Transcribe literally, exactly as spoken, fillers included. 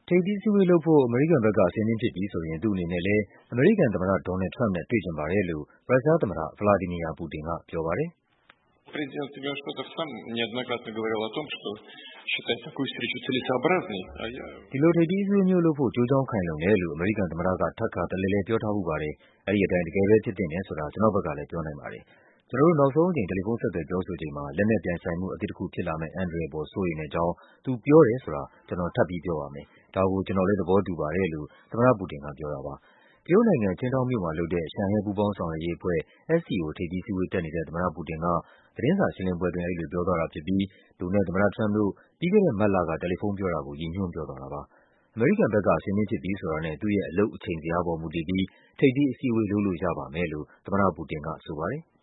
ထိပ်သီးအစည်းအဝေးလုပ်ဖို့ အမေရိကန်ဘက်က အဆင်သင့်ဖြစ်ပြီဆိုရင် သူ့အနေနဲ့လည်း အမေရိကန်သမ္မတ ဒေါ်နယ်လ်ဒ် ထရမ့်ပ်နဲ့ တွေ့ချင်ပါတယ်လို့ ရုရှားသမ္မတ ဗလာဒီမီယာ ပူတင်ကပြောပါတယ်။ “ ဒီလိုထိပ်သီးအစည်းအဝေးမျိုးလုပ်ဖို့ ကျိုးကြောင်းခိုင်လုံတယ်လို့ အမေရိကန်သမ္မတက ထပ်ခါတလဲလဲ ပြောထားဖူးပါတယ်။ အဲဒီအတိုင်း တကယ်ပဲဖြစ်သင့်တယ်ဆိုတာ ကျနော့်ဘက်ကလည်း ပြောနိုင်ပါတယ်။ ကျနော်တို့ နောက်ဆုံးအကြိမ် တယ်လီဖုန်း ဆက်သွယ်ပြောဆိုချိန်မှာ လက်နက်ပြိုင်ဆိုင်မှုအသစ်တခု ဖြစ်လာမယ့်အန္တရာယ်အပေါ် စိုးရိမ်တဲ့အကြောင်း သူပြောတယ်ဆိုတာ ကျနော် ထပ်ပြီးပြောပါမယ်။ ဒါကို ကျနော်လည်း သဘောတူပါတယ်” လို့ သမ္မတပူတင်ကပြောတာပါ။ တရုတ်နိုင်ငံ၊ Qingdao မြို့မှာလုပ်တဲ့ ရှန်ဟဲ ပူးပေါင်းဆောင်ရွက်ရေးအဖွဲ့ эс си о ထိပ်သီးအစည်းအဝေး တက်နေတဲ့ သမ္မတပူတင်က သတင်းစာရှင်းလင်းပွဲအတွင်း အဲဒီလိုပြောသွားတာဖြစ်ပြီး သူနဲ့ သမ္မတထရမ့်ပ်တို့ ပြီးခဲ့တဲ့မတ်လက တယ်လီဖုန်းပြောတာကို ရည်ညွှန်းပြောသွားတာပါ။ အမေရိကန်ဘက်က အဆင်သင့်ဖြစ်ပြီဆိုတာနဲ့ သူ့ရဲ့ အလုပ်အချိန်ဇယားပေါ် မူတည်ပြီး ထိပ်သီးအစည်းအဝေး လုပ်လို့ရပါမယ်လို့ သမ္မတပူတင်ကဆိုပါတယ်။